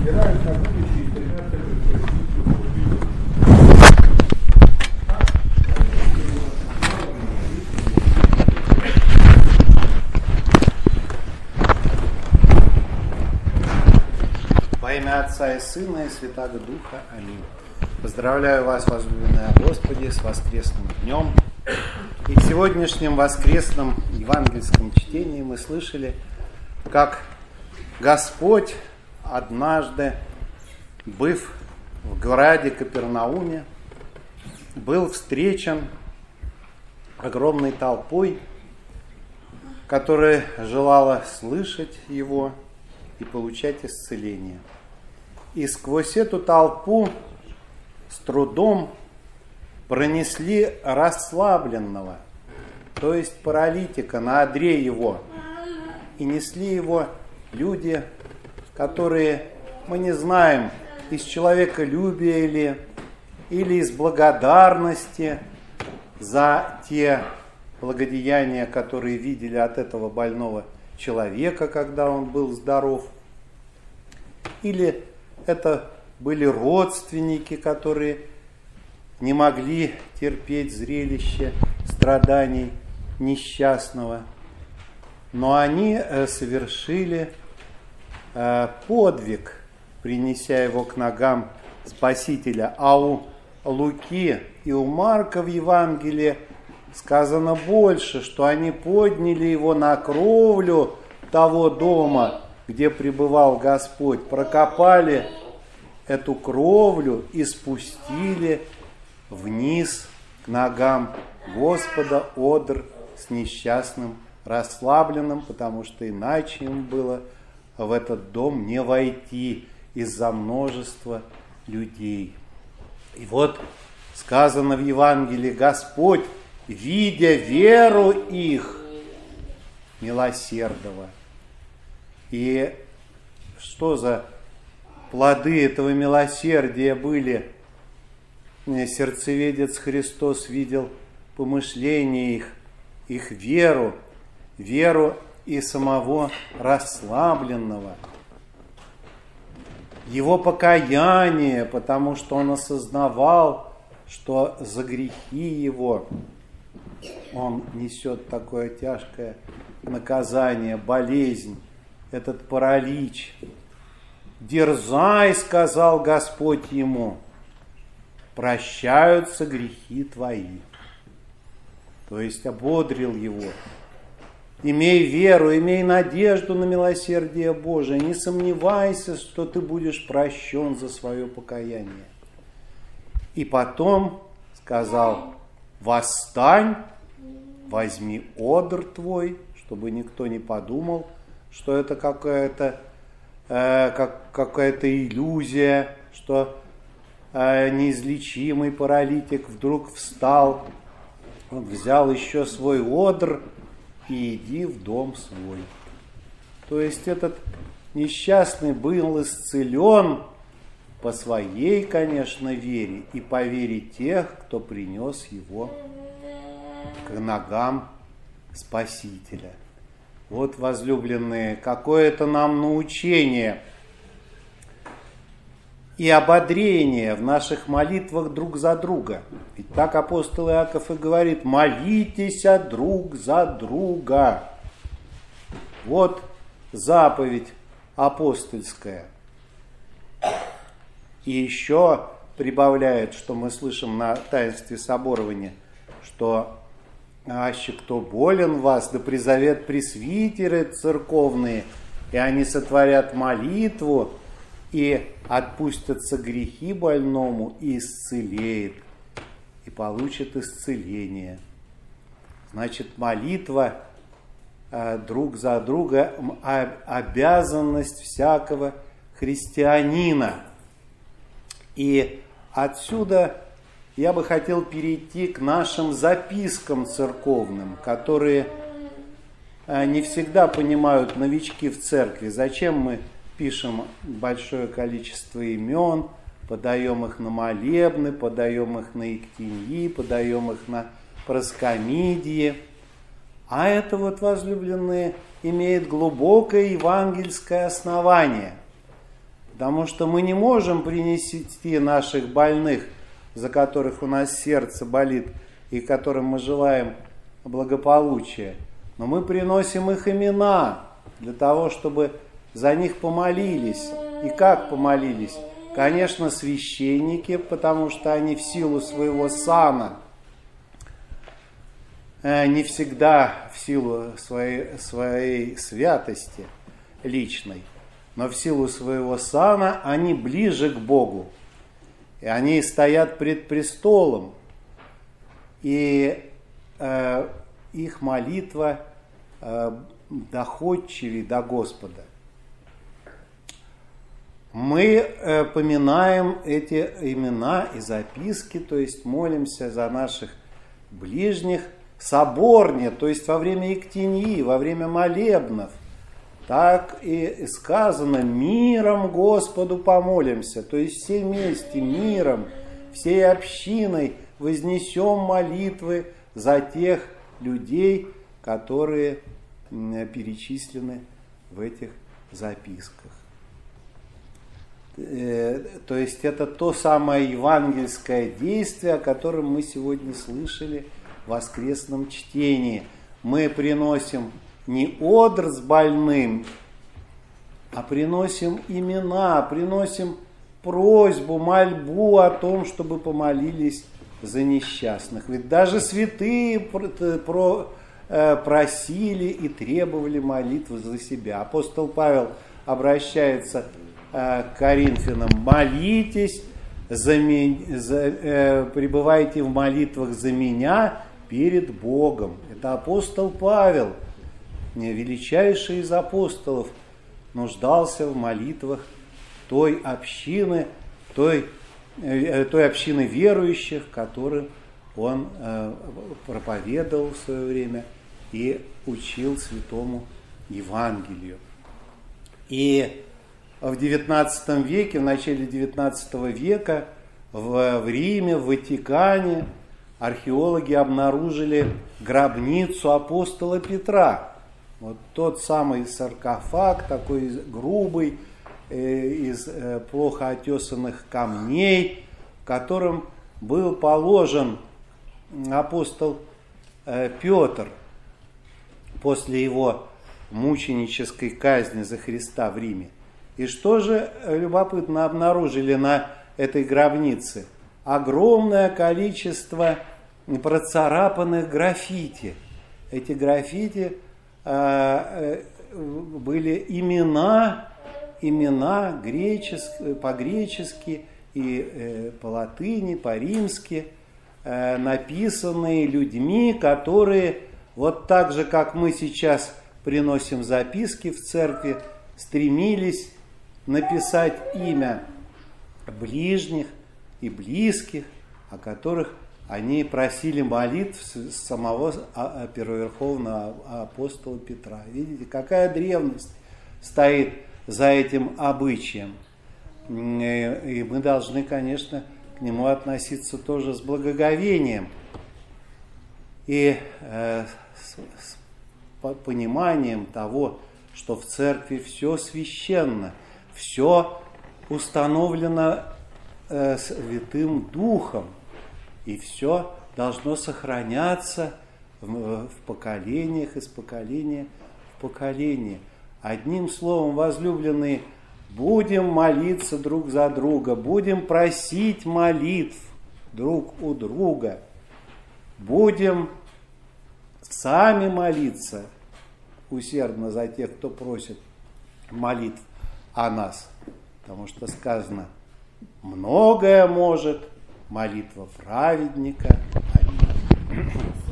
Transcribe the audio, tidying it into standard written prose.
Собирают на будущее, стремятся Во имя Отца и Сына и Святаго Духа. Аминь. Поздравляю вас, возлюбленные о Господе, с воскресным днем. И в сегодняшнем воскресном евангельском чтении мы слышали, как Господь однажды, быв в городе Капернауме, был встречен огромной толпой, которая желала слышать Его и получать исцеление. И сквозь эту толпу с трудом пронесли расслабленного, то есть паралитика, на одре его. И несли его люди, которые, мы не знаем, из человеколюбия или из благодарности за те благодеяния, которые видели от этого больного человека, когда он был здоров. Или это были родственники, которые не могли терпеть зрелище страданий несчастного. Но они совершили подвиг, принеся его к ногам Спасителя. А у Луки и у Марка в Евангелии сказано больше, что они подняли его на кровлю того дома, где пребывал Господь, прокопали эту кровлю и спустили вниз к ногам Господа одр с несчастным, расслабленным, потому что иначе им было в этот дом не войти из-за множества людей. И вот сказано в Евангелии: Господь, видя веру их, милосердного. И что за плоды этого милосердия были? Сердцеведец Христос видел помышления их веру и самого расслабленного, его покаяние, потому что он осознавал, что за грехи его он несет такое тяжкое наказание, болезнь, этот паралич. «Дерзай, — сказал Господь ему, — прощаются грехи твои». То есть ободрил его. Имей веру, имей надежду на милосердие Божие. Не сомневайся, что ты будешь прощен за свое покаяние. И потом сказал: восстань, возьми одр твой, чтобы никто не подумал, что это какая-то иллюзия, что неизлечимый паралитик вдруг встал. Он взял еще свой одр и иди в дом свой. То есть этот несчастный был исцелен по своей, конечно, вере и по вере тех, кто принес его к ногам Спасителя. Вот, возлюбленные, какое это нам научение и ободрение в наших молитвах друг за друга. Ведь так апостол Иаков и говорит: молитесь друг за друга. Вот заповедь апостольская. И еще прибавляет, что мы слышим на таинстве соборования, что аще кто болен вас, да призовет пресвитеры церковные, и они сотворят молитву, и отпустятся грехи больному, и исцелеет, и получит исцеление. Значит, молитва друг за друга – обязанность всякого христианина. И отсюда я бы хотел перейти к нашим запискам церковным, которые не всегда понимают новички в церкви. Зачем мы пишем большое количество имен, подаем их на молебны, подаем их на ектеньи, подаем их на проскомидии. А это вот, возлюбленные, имеет глубокое евангельское основание. Потому что мы не можем принести наших больных, за которых у нас сердце болит и которым мы желаем благополучия. Но мы приносим их имена для того, чтобы за них помолились. И как помолились? Конечно, священники, потому что они в силу своего сана, не всегда в силу своей святости личной, но в силу своего сана они ближе к Богу. И они стоят пред престолом. И их молитва доходчивее до Господа. Мы поминаем эти имена и записки, то есть молимся за наших ближних соборне, то есть во время Ектении, во время молебнов. Так и сказано: миром Господу помолимся, то есть все вместе, миром, всей общиной вознесем молитвы за тех людей, которые перечислены в этих записках. То есть это то самое евангельское действие, о котором мы сегодня слышали в воскресном чтении. Мы приносим не одр с больным, а приносим имена, приносим просьбу, мольбу о том, чтобы помолились за несчастных. Ведь даже святые просили и требовали молитвы за себя. Апостол Павел обращается к Коринфянам: молитесь, пребывайте в молитвах за меня перед Богом. Это апостол Павел, величайший из апостолов, нуждался в молитвах той общины, той общины верующих, которым он проповедовал в свое время и учил святому Евангелию. И в XIX веке, в начале XIX века в Риме, в Ватикане археологи обнаружили гробницу апостола Петра. Вот тот самый саркофаг, такой грубый, из плохо отесанных камней, в котором был положен апостол Петр после его мученической казни за Христа в Риме. И что же любопытно обнаружили на этой гробнице? Огромное количество процарапанных граффити. Эти граффити были имена по-гречески и по-латыни, по-римски, написанные людьми, которые вот так же, как мы сейчас приносим записки в церкви, стремились написать имя ближних и близких, о которых они просили молитв самого первоверховного апостола Петра. Видите, какая древность стоит за этим обычаем. И мы должны, конечно, к нему относиться тоже с благоговением и с пониманием того, что в церкви все священно, все установлено Святым Духом, и все должно сохраняться в поколениях, из поколения в поколение. Одним словом, возлюбленные, будем молиться друг за друга, будем просить молитв друг у друга, будем сами молиться усердно за тех, кто просит молитв о нас. Потому что сказано: многое может молитва праведника. Аминь.